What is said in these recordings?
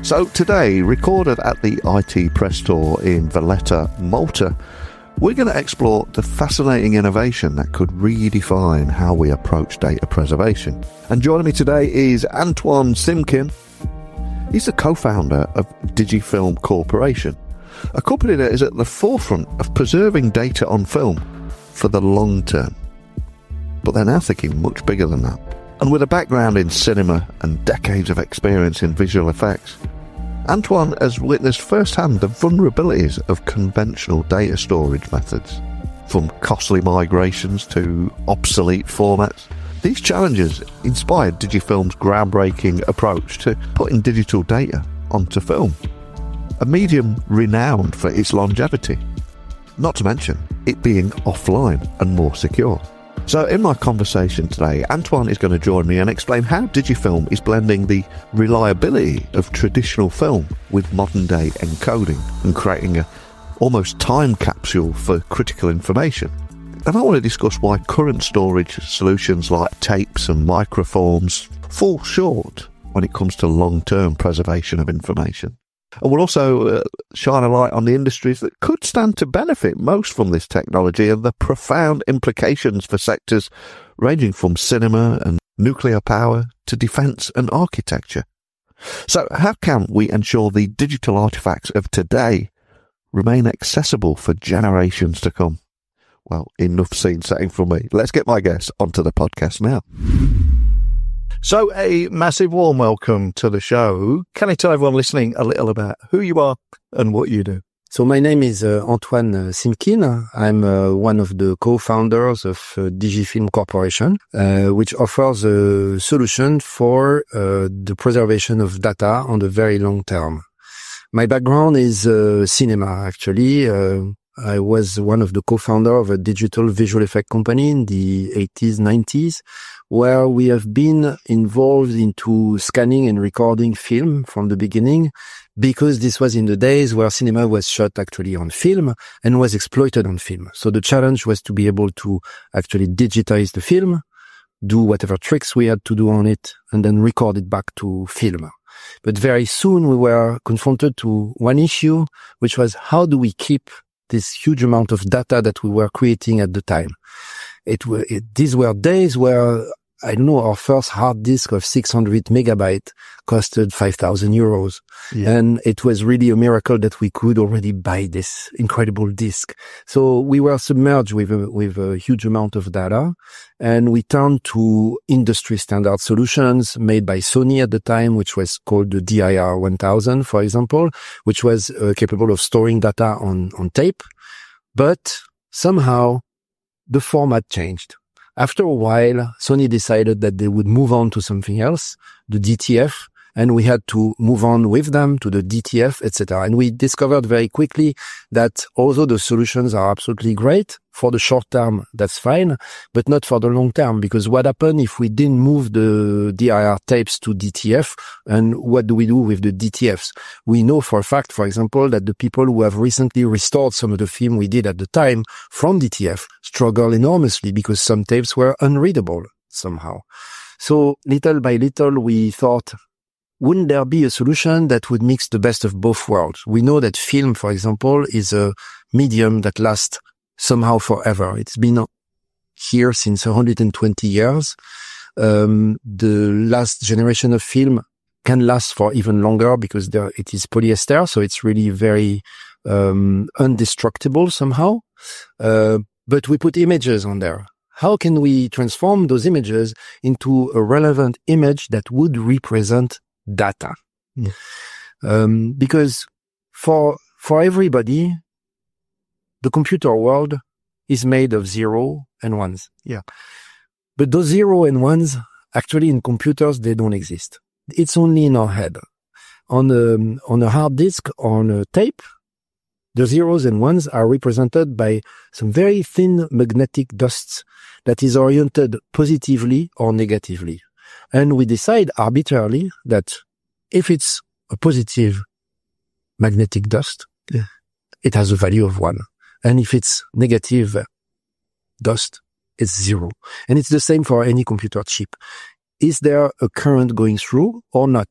So today, recorded at the IT Press Tour in Valletta, Malta, we're going to explore the fascinating innovation that could redefine how we approach data preservation. And joining me today is Antoine Simkin. He's the co-founder of Digifilm Corporation, a company that is at the forefront of preserving data on film for the long term. But they're now thinking much bigger than that. And with a background in cinema and decades of experience in visual effects, Antoine has witnessed firsthand the vulnerabilities of conventional data storage methods, from costly migrations to obsolete formats. These challenges inspired Digifilm's groundbreaking approach to putting digital data onto film, a medium renowned for its longevity, not to mention it being offline and more secure. So in my conversation today, Antoine is going to join me and explain how Digifilm is blending the reliability of traditional film with modern day encoding and creating a almost time capsule for critical information. And I want to discuss why current storage solutions like tapes and microforms fall short when it comes to long-term preservation of information. And we'll also shine a light on the industries that could stand to benefit most from this technology and the profound implications for sectors ranging from cinema and nuclear power to defence and architecture. So how can we ensure the digital artefacts of today remain accessible for generations to come? Well, enough scene setting from me. Let's get my guests onto the podcast now. So a massive warm welcome to the show. Can you tell everyone listening a little about who you are and what you do? So my name is Antoine Simkin. I'm one of the co-founders of Digifilm Corporation, which offers a solution for the preservation of data on the very long term. My background is cinema, actually. I was one of the co-founder of a digital visual effect company in the 80s, 90s, where we have been involved into scanning and recording film from the beginning, because this was in the days where cinema was shot actually on film and was exploited on film. So the challenge was to be able to actually digitize the film, do whatever tricks we had to do on it, and then record it back to film. But very soon we were confronted to one issue, which was how do we keep this huge amount of data that we were creating at the time. These were days where, I don't know, our first hard disk of 600 megabytes costed 5,000 euros. Yeah. And it was really a miracle that we could already buy this incredible disk. So we were submerged with a huge amount of data, and we turned to industry standard solutions made by Sony at the time, which was called the DIR 1000, for example, which was capable of storing data on tape. But somehow the format changed. After a while, Sony decided that they would move on to something else, the DTF, and we had to move on with them to the DTF, etc. And we discovered very quickly that although the solutions are absolutely great, for the short term, that's fine, but not for the long term, because what happened if we didn't move the DIR tapes to DTF, and what do we do with the DTFs? We know for a fact, for example, that the people who have recently restored some of the film we did at the time from DTF struggle enormously because some tapes were unreadable somehow. So little by little, we thought, wouldn't there be a solution that would mix the best of both worlds? We know that film, for example, is a medium that lasts somehow forever. It's been here since 120 years. The last generation of film can last for even longer because it is polyester, so it's really very indestructible somehow. But we put images on there. How can we transform those images into a relevant image that would represent data? Because for everybody, the computer world is made of 0 and 1s. Yeah. But those 0 and 1s, actually in computers, they don't exist. It's only in our head. On a hard disk, on a tape, the 0s and 1s are represented by some very thin magnetic dusts that is oriented positively or negatively. And we decide arbitrarily that if it's a positive magnetic dust, it has a value of 1. And if it's negative dust, it's 0. And it's the same for any computer chip. Is there a current going through or not?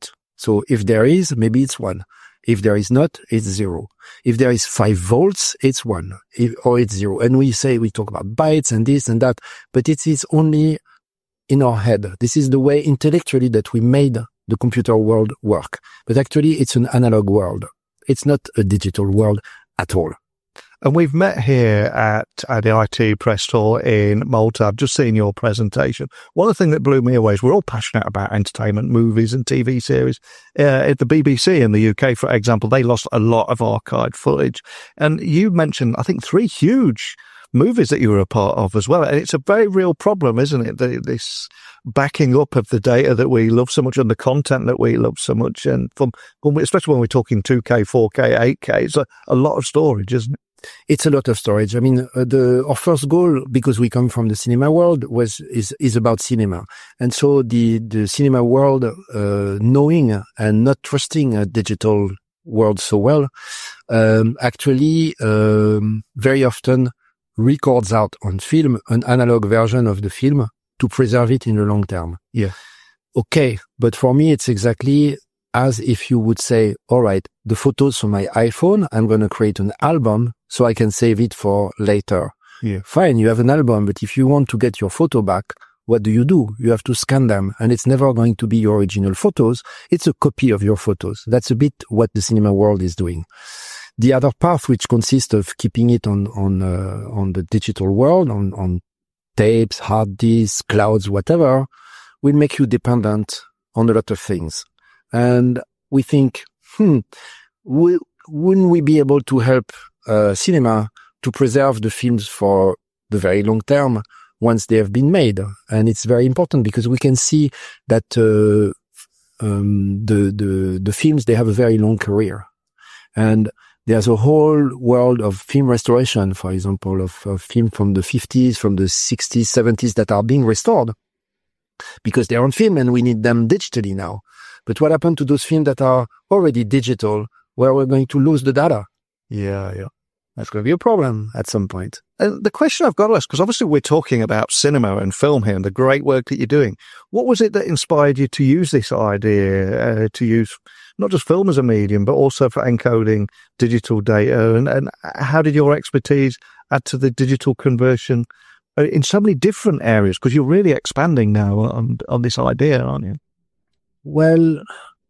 So if there is, maybe it's 1. If there is not, it's 0. If there is 5 volts, it's 1, or it's 0. And we talk about bytes and this and that, but it is only in our head. This is the way intellectually that we made the computer world work. But actually, it's an analog world. It's not a digital world at all. And we've met here at the IT Press Tour in Malta. I've just seen your presentation. One of the things that blew me away is we're all passionate about entertainment, movies and TV series. At the BBC in the UK, for example, they lost a lot of archived footage. And you mentioned, I think, 3 huge movies that you were a part of as well. And it's a very real problem, isn't it? This backing up of the data that we love so much and the content that we love so much. And especially when we're talking 2K, 4K, 8K, it's a lot of storage, isn't it? It's a lot of storage. I mean, our first goal, because we come from the cinema world, is about cinema. And so the cinema world, knowing and not trusting a digital world so well, actually, very often records out on film an analog version of the film to preserve it in the long term. Yeah. Okay. But for me, it's exactly as if you would say, all right, the photos from my iPhone, I'm going to create an album so I can save it for later. Yeah. Fine, you have an album, but if you want to get your photo back, what do? You have to scan them, and it's never going to be your original photos. It's a copy of your photos. That's a bit what the cinema world is doing. The other part, which consists of keeping it on the digital world, on tapes, hard disks, clouds, whatever, will make you dependent on a lot of things. And we think, wouldn't we be able to help cinema to preserve the films for the very long term once they have been made? And it's very important because we can see that the films, they have a very long career. And there's a whole world of film restoration, for example, of film from the 50s, from the 60s, 70s that are being restored because they're on film and we need them digitally now. But what happened to those films that are already digital, where we're going to lose the data? Yeah. That's going to be a problem at some point. And the question I've got to ask, because obviously we're talking about cinema and film here and the great work that you're doing. What was it that inspired you to use this idea, to use not just film as a medium, but also for encoding digital data? And how did your expertise add to the digital conversion in so many different areas? Because you're really expanding now on this idea, aren't you? Well,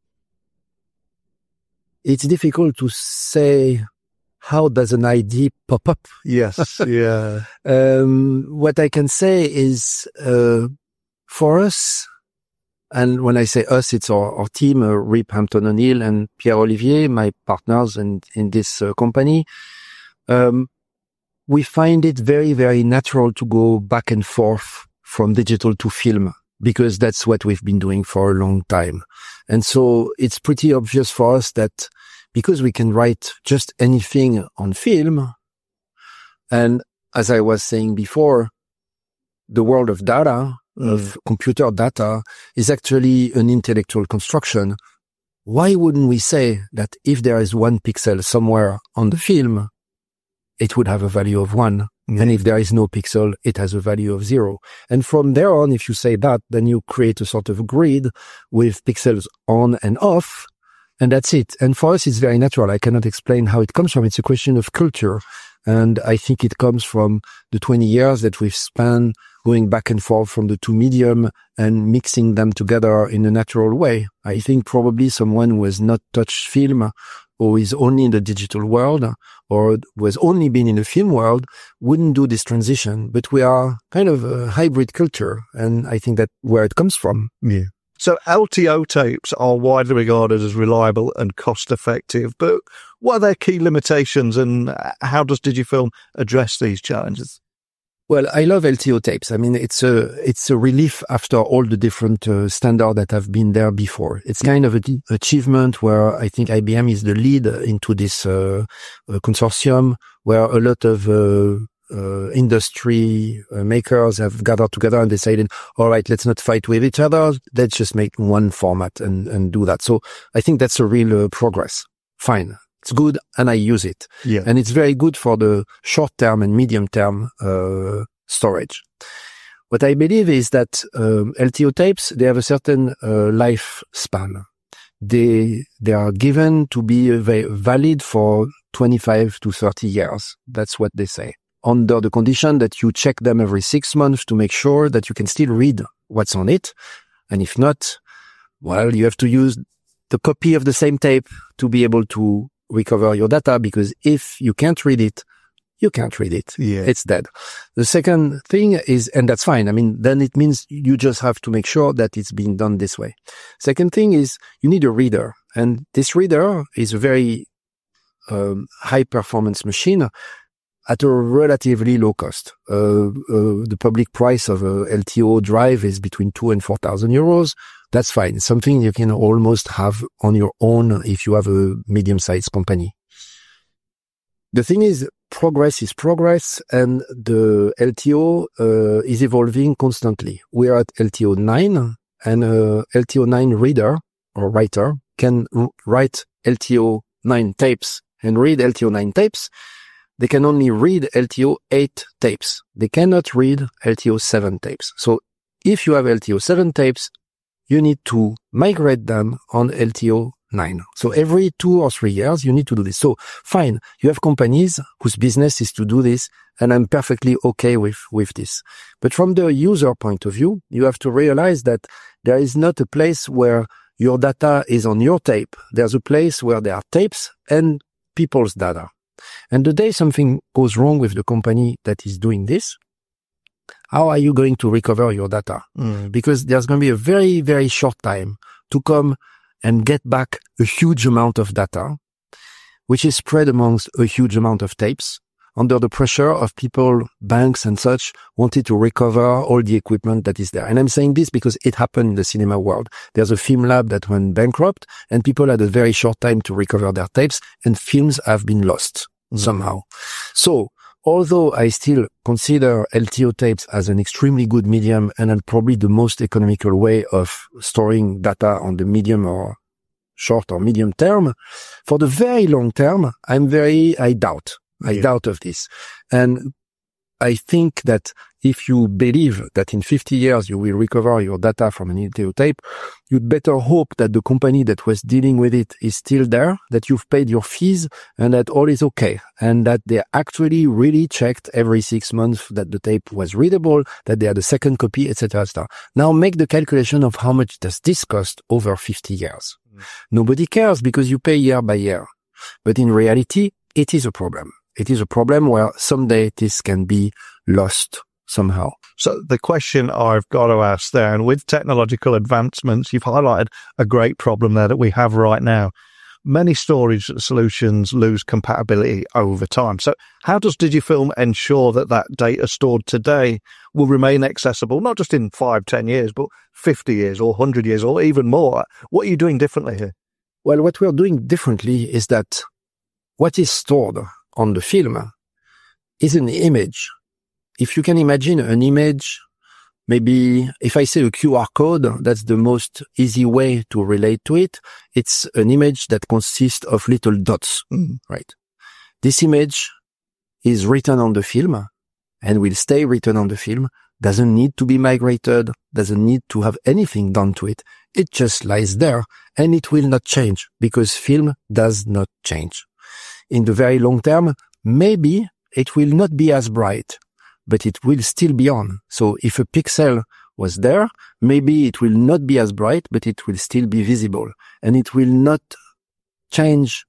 it's difficult to say how does an idea pop up. Yes, yeah. What I can say is, for us, and when I say us, it's our team, Rip Hampton O'Neill and Pierre Olivier, my partners in this company. We find it very, very natural to go back and forth from digital to film, because that's what we've been doing for a long time. And so it's pretty obvious for us that because we can write just anything on film, and as I was saying before, the world of data, of computer data, is actually an intellectual construction. Why wouldn't we say that if there is 1 pixel somewhere on the film, it would have a value of 1? And if there is no pixel, it has a value of 0. And from there on, if you say that, then you create a sort of grid with pixels on and off, and that's it. And for us, it's very natural. I cannot explain how it comes from. It's a question of culture. And I think it comes from the 20 years that we've spent going back and forth from the two medium and mixing them together in a natural way. I think probably someone who has not touched film or is only in the digital world or who has only been in the film world wouldn't do this transition. But we are kind of a hybrid culture, and I think that's where it comes from. Yeah. So LTO tapes are widely regarded as reliable and cost-effective, but what are their key limitations and how does Digifilm address these challenges? Well, I love LTO tapes. I mean, it's a relief after all the different standards that have been there before. It's kind of an achievement where I think IBM is the lead into this consortium, where a lot of industry makers have gathered together and decided, all right, let's not fight with each other. Let's just make one format and do that. So I think that's a real progress. Fine. It's good, and I use it. Yeah. And it's very good for the short-term and medium-term storage. What I believe is that LTO tapes, they have a certain lifespan. they are given to be valid for 25 to 30 years. That's what they say. Under the condition that you check them every 6 months to make sure that you can still read what's on it. And if not, well, you have to use the copy of the same tape to be able to recover your data, because if you can't read it, you can't read it. Yeah. It's dead. The second thing is, and that's fine. I mean, then it means you just have to make sure that it's being done this way. Second thing is you need a reader. And this reader is a very high performance machine at a relatively low cost. The public price of a LTO drive is between 2,000 and 4,000 euros. That's fine. It's something you can almost have on your own if you have a medium-sized company. The thing is, progress is progress, and the LTO is evolving constantly. We are at LTO 9, and a LTO 9 reader or writer can write LTO 9 tapes and read LTO 9 tapes. They can only read LTO 8 tapes. They cannot read LTO 7 tapes. So if you have LTO 7 tapes, you need to migrate them on LTO 9. So every 2 or 3 years, you need to do this. So fine, you have companies whose business is to do this, and I'm perfectly okay with this. But from the user point of view, you have to realize that there is not a place where your data is on your tape. There's a place where there are tapes and people's data. And the day something goes wrong with the company that is doing this, how are you going to recover your data? Because there's going to be a very, very short time to come and get back a huge amount of data, which is spread amongst a huge amount of tapes, under the pressure of people, banks and such, wanted to recover all the equipment that is there. And I'm saying this because it happened in the cinema world. There's a film lab that went bankrupt, and people had a very short time to recover their tapes, and films have been lost somehow. So, although I still consider LTO tapes as an extremely good medium and probably the most economical way of storing data on the medium or short or medium term, for the very long term, I doubt of this. And I think that if you believe that in 50 years you will recover your data from an LTO tape, you'd better hope that the company that was dealing with it is still there, that you've paid your fees, and that all is okay, and that they actually really checked every 6 months that the tape was readable, that they had a second copy, etc. Now make the calculation of how much does this cost over 50 years. Nobody cares because you pay year by year. But in reality, it is a problem. It is a problem where someday this can be lost somehow. So the question I've got to ask there, and with technological advancements, you've highlighted a great problem there that we have right now. Many storage solutions lose compatibility over time. So how does Digifilm ensure that that data stored today will remain accessible, not just in 5-10 years, but 50 years or 100 years or even more? What are you doing differently here? Well, what we're doing differently is that what is stored on the film is an image. If you can imagine an image, maybe if I say a QR code, that's the most easy way to relate to it. It's an image that consists of little dots, right? This image is written on the film and will stay written on the film, doesn't need to be migrated, doesn't need to have anything done to it. It just lies there and it will not change because film does not change. In the very long term, maybe it will not be as bright, but it will still be on. So if a pixel was there, maybe it will not be as bright, but it will still be visible. And it will not change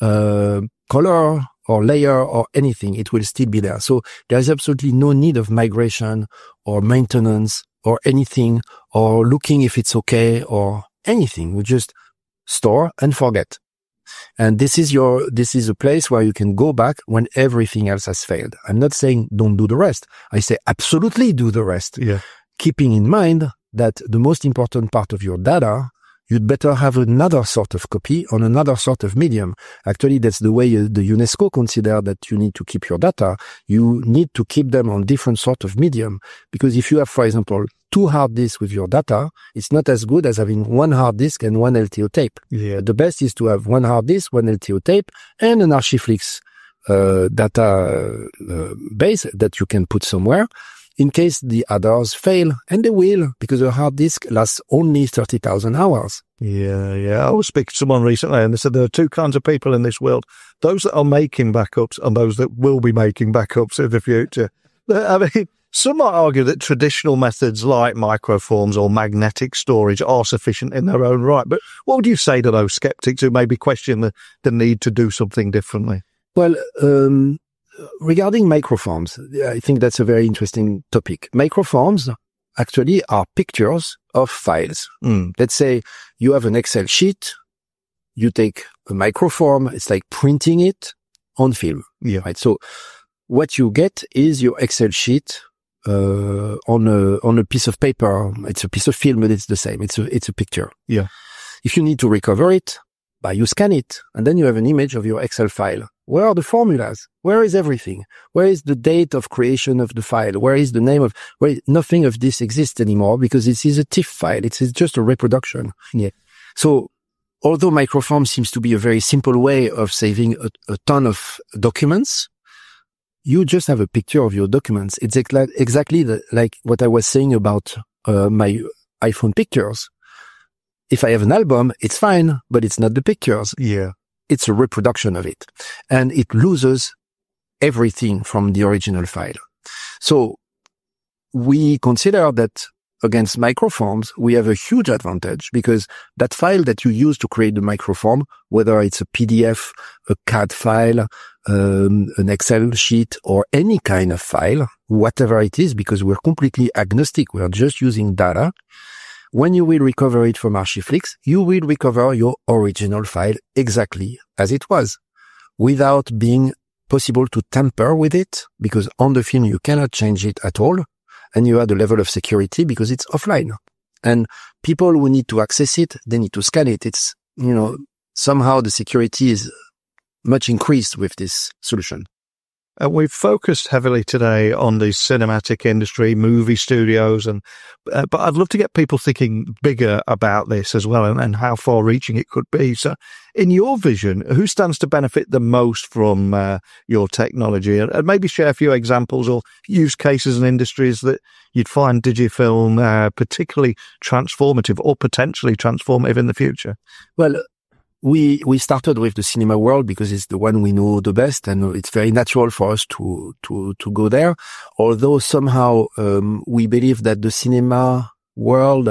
color or layer or anything. It will still be there. So there's absolutely no need of migration or maintenance or anything or looking if it's okay or anything. We just store and forget. And this is a place where you can go back when everything else has failed. I'm not saying don't do the rest. I say absolutely do the rest. Yeah. Keeping in mind that the most important part of your data, you'd better have another sort of copy on another sort of medium. Actually, that's the way the UNESCO consider that you need to keep your data. You need to keep them on different sort of medium. Because if you have, for example, 2 hard disks with your data, it's not as good as having 1 hard disk and 1 LTO tape. Yeah. The best is to have 1 hard disk, 1 LTO tape, and an Archiflix data base that you can put somewhere. in case the others fail, and they will, because a hard disk lasts only 30,000 hours. Yeah. I was speaking to someone recently, and they said there are two kinds of people in this world: those that are making backups and those that will be making backups in the future. I mean, some might argue that traditional methods like microforms or magnetic storage are sufficient in their own right. But what would you say to those skeptics who maybe question the need to do something differently? Well, regarding microforms, I think that's a very interesting topic. Microforms actually are pictures of files. Let's say you have an Excel sheet, you take a microform, it's like printing it on film. Yeah. Right. So what you get is your Excel sheet on a piece of paper. It's a piece of film, but it's the same. It's a picture. Yeah. If you need to recover it, you scan it, and then you have an image of your Excel file. Where are the formulas? Where is everything? Where is the date of creation of the file? Where is the name of? Nothing of this exists anymore because this is a TIFF file. It's just a reproduction. Yeah. So, although microform seems to be a very simple way of saving a ton of documents, you just have a picture of your documents. It's exactly like what I was saying about my iPhone pictures. If I have an album, it's fine, but it's not the pictures. Yeah. It's a reproduction of it. And it loses everything from the original file. So we consider that against microforms, we have a huge advantage because that file that you use to create the microform, whether it's a PDF, a CAD file, an Excel sheet, or any kind of file, whatever it is, because we're completely agnostic. We're just using data. When you will recover it from Archiflix, you will recover your original file exactly as it was, without being possible to tamper with it, because on the film you cannot change it at all, and you have the level of security because it's offline. And people who need to access it, they need to scan it. It's, somehow the security is much increased with this solution. We've focused heavily today on the cinematic industry, movie studios, but I'd love to get people thinking bigger about this as well and how far-reaching it could be. So, in your vision, who stands to benefit the most from your technology? And maybe share a few examples or use cases and industries that you'd find Digifilm particularly transformative or potentially transformative in the future. Well, we started with the cinema world because it's the one we know the best, and it's very natural for us to go there. Although somehow we believe that the cinema world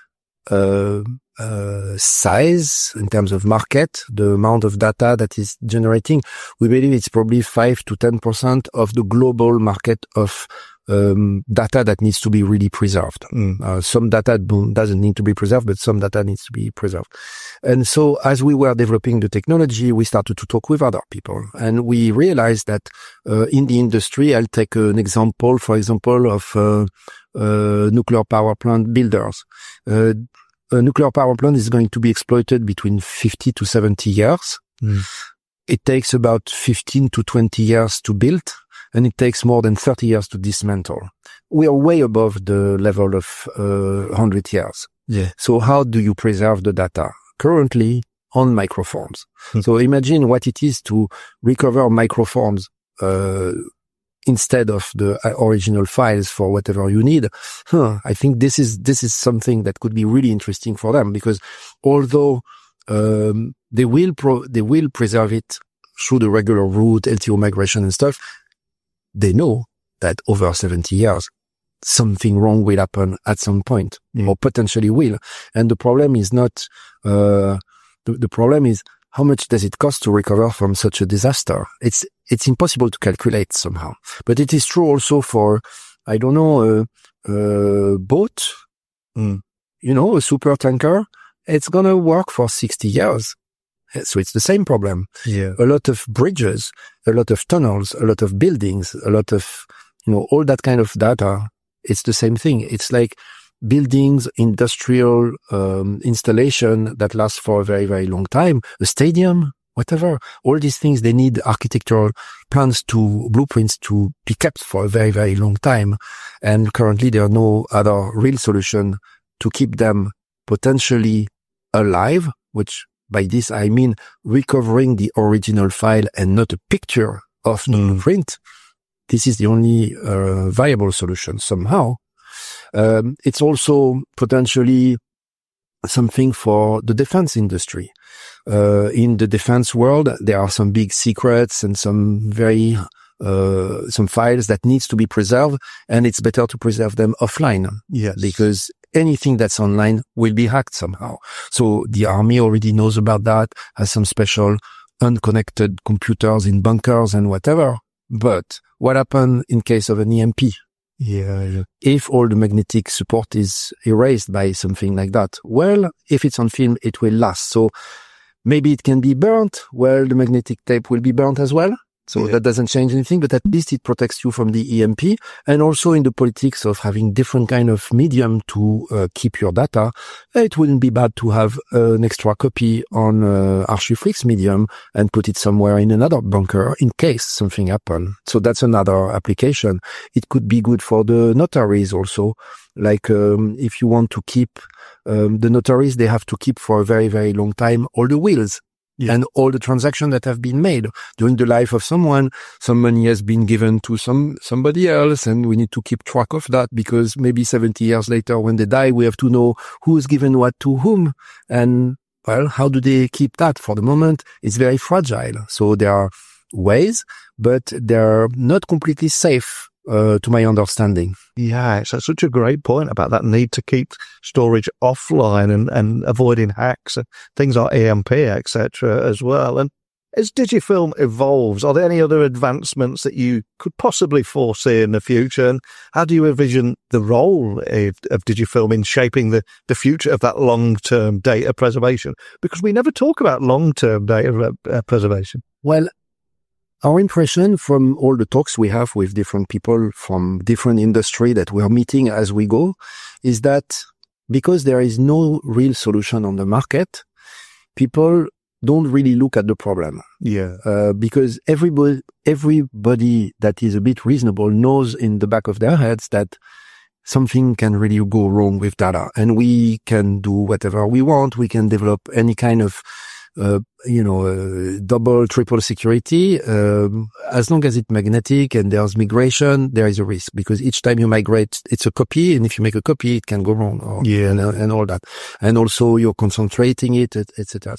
size in terms of market, the amount of data that is generating, we believe it's probably 5 to 10% of the global market of data that needs to be really preserved. Some data doesn't need to be preserved, but some data needs to be preserved. And so as we were developing the technology, we started to talk with other people, and we realized that in the industry, I'll take an example, for example, of nuclear power plant builders. A nuclear power plant is going to be exploited between 50 to 70 years. It takes about 15 to 20 years to build, and it takes more than 30 years to dismantle. We are way above the level of 100 years. Yeah. So how do you preserve the data? Currently on microforms. So imagine what it is to recover microforms instead of the original files for whatever you need. I think this is something that could be really interesting for them, because although they will preserve it through the regular route, LTO migration and stuff, they know that over 70 years, something wrong will happen at some point, or potentially will. And the problem is not, the problem is how much does it cost to recover from such a disaster? It's impossible to calculate somehow. But it is true also for, I don't know, a boat, a super tanker. It's gonna work for 60 years. So it's the same problem. Yeah. A lot of bridges, a lot of tunnels, a lot of buildings, a lot of, all that kind of data. It's the same thing. It's like buildings, industrial installation that lasts for a very, very long time, a stadium, whatever. All these things, they need architectural plans blueprints to be kept for a very, very long time. And currently there are no other real solution to keep them potentially alive, which by this I mean recovering the original file and not a picture of the blueprint. this is the only viable solution somehow. It's also potentially something for the defense industry. In the defense world, there are some big secrets and some files that needs to be preserved, and it's better to preserve them offline. Yes. Because anything that's online will be hacked somehow. So the army already knows about that, has some special unconnected computers in bunkers and whatever. But what happens in case of an EMP? Yeah. If all the magnetic support is erased by something like that, well, if it's on film, it will last. So maybe it can be burnt. Well, the magnetic tape will be burnt as well. So that doesn't change anything, but at least it protects you from the EMP. And also in the politics of having different kind of medium to keep your data, it wouldn't be bad to have an extra copy on Archiflix medium and put it somewhere in another bunker in case something happens. So that's another application. It could be good for the notaries also. Like if you want to keep the notaries, they have to keep for a very, very long time all the wills. Yeah. And all the transactions that have been made during the life of someone. Some money has been given to somebody else, and we need to keep track of that because maybe 70 years later when they die, we have to know who's given what to whom. And, well, how do they keep that? For the moment, it's very fragile. So there are ways, but they're not completely safe. To my understanding. Yeah, it's such a great point about that need to keep storage offline and avoiding hacks and things like EMP, etc. as well. And as Digifilm evolves, are there any other advancements that you could possibly foresee in the future? And how do you envision the role of Digifilm in shaping the future of that long-term data preservation? Because we never talk about long-term data preservation. Well, our impression from all the talks we have with different people from different industry that we are meeting as we go is that because there is no real solution on the market, people don't really look at the problem. Yeah. Because everybody that is a bit reasonable knows in the back of their heads that something can really go wrong with data, and we can do whatever we want. We can develop any kind of double, triple security. As long as it's magnetic and there's migration, there is a risk because each time you migrate, it's a copy. And if you make a copy, it can go wrong and all that. And also you're concentrating it, etc.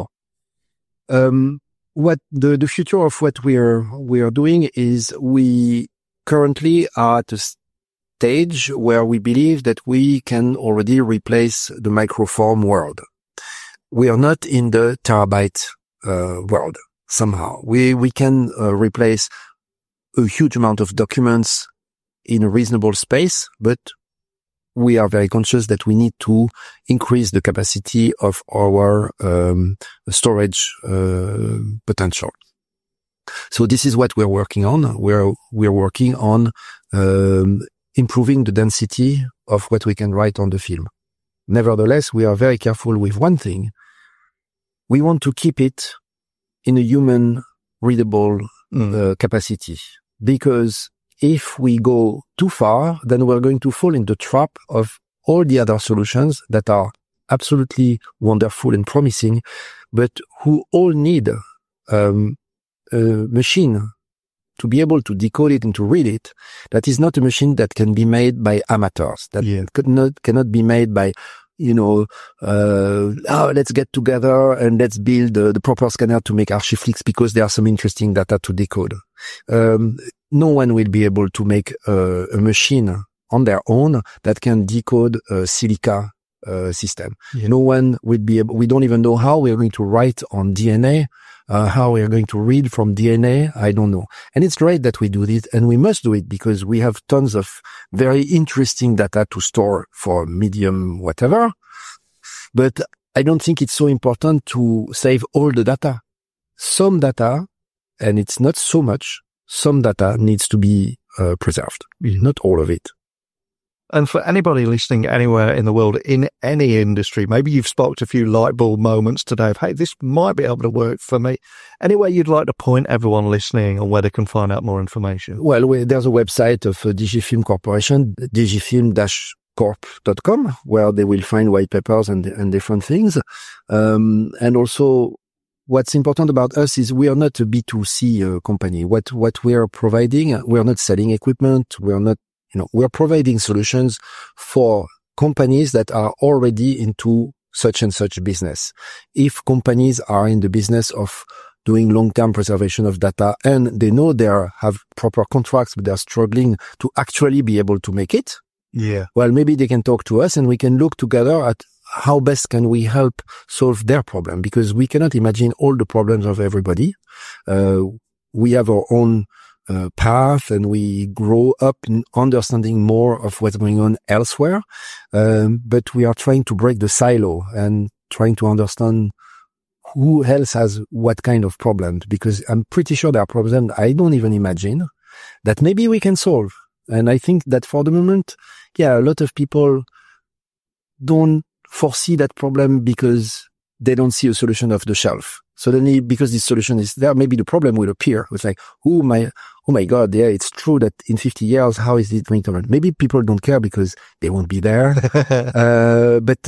What the future of what we are doing is we currently are at a stage where we believe that we can already replace the microform world. We are not in the terabyte world somehow. We can replace a huge amount of documents in a reasonable space, but we are very conscious that we need to increase the capacity of our storage potential. So this is what we're working on. We're working on improving the density of what we can write on the film. Nevertheless, we are very careful with one thing. We want to keep it in a human readable capacity, because if we go too far, then we're going to fall in the trap of all the other solutions that are absolutely wonderful and promising, but who all need a machine to be able to decode it and to read it. That is not a machine that can be made by amateurs. That cannot be made by, let's get together and let's build the proper scanner to make Archiflix because there are some interesting data to decode. No one will be able to make a machine on their own that can decode a silica system. Yeah. No one will be able, we don't even know how we are going to write on DNA, how we are going to read from DNA. I don't know. And it's great that we do this, and we must do it because we have tons of very interesting data to store for medium whatever. But I don't think it's so important to save all the data. Some data, and it's not so much, some data needs to be preserved, not all of it. And for anybody listening anywhere in the world, in any industry, maybe you've sparked a few light bulb moments today of, hey, this might be able to work for me. Anywhere you'd like to point everyone listening on where they can find out more information? Well, there's a website of Digifilm Corporation, digifilm-corp.com, where they will find white papers and different things. And also, what's important about us is we are not a B2C company. What we are providing, we are not selling equipment. We are not, we are providing solutions for companies that are already into such and such business. If companies are in the business of doing long-term preservation of data and they know they have proper contracts, but they're struggling to actually be able to make it, well, maybe they can talk to us and we can look together at how best can we help solve their problem, because we cannot imagine all the problems of everybody. We have our own path and we grow up in understanding more of what's going on elsewhere. But we are trying to break the silo and trying to understand who else has what kind of problems, because I'm pretty sure there are problems I don't even imagine that maybe we can solve. And I think that for the moment, a lot of people don't foresee that problem because they don't see a solution off the shelf. Suddenly, because this solution is there, maybe the problem will appear. It's like, oh my God, it's true that in 50 years, how is it going to run? Maybe people don't care because they won't be there. But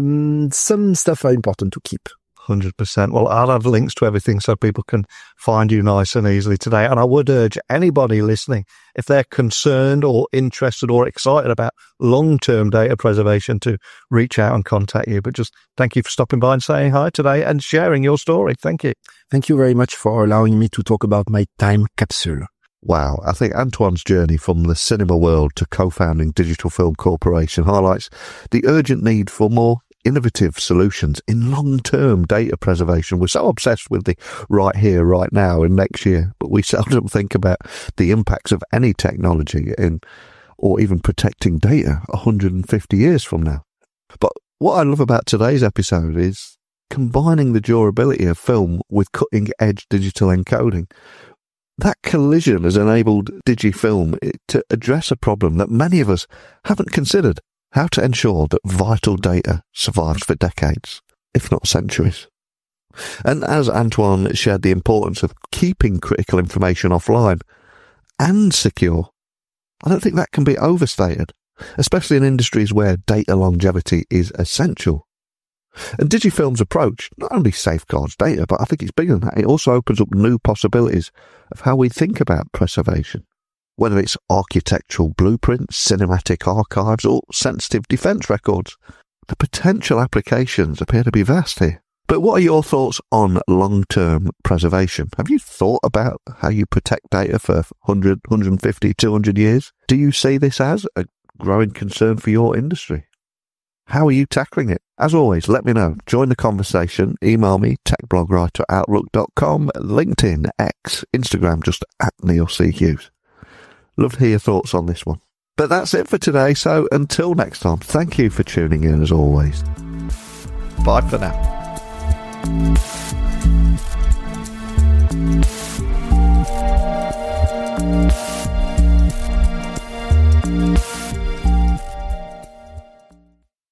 some stuff are important to keep. 100%. Well, I'll have links to everything so people can find you nice and easily today. And I would urge anybody listening, if they're concerned or interested or excited about long-term data preservation, to reach out and contact you. But just thank you for stopping by and saying hi today and sharing your story. Thank you. Thank you very much for allowing me to talk about my time capsule. Wow, I think Antoine's journey from the cinema world to co-founding Digital Film Corporation highlights the urgent need for more innovative solutions in long-term data preservation. We're so obsessed with the right here, right now and next year, but we seldom think about the impacts of any technology or even protecting data 150 years from now. But what I love about today's episode is combining the durability of film with cutting-edge digital encoding. That collision has enabled Digifilm to address a problem that many of us haven't considered: how to ensure that vital data survives for decades, if not centuries. And as Antoine shared the importance of keeping critical information offline and secure, I don't think that can be overstated, especially in industries where data longevity is essential. And Digifilm's approach not only safeguards data, but I think it's bigger than that. It also opens up new possibilities of how we think about preservation. Whether it's architectural blueprints, cinematic archives, or sensitive defence records, the potential applications appear to be vast here. But what are your thoughts on long-term preservation? Have you thought about how you protect data for 100, 150, 200 years? Do you see this as a growing concern for your industry? How are you tackling it? As always, let me know. Join the conversation. Email me, techblogwriter@outlook.com, LinkedIn, X, Instagram, just @NeilCHughes. Love to hear your thoughts on this one. But that's it for today, so until next time, thank you for tuning in as always. Bye for now.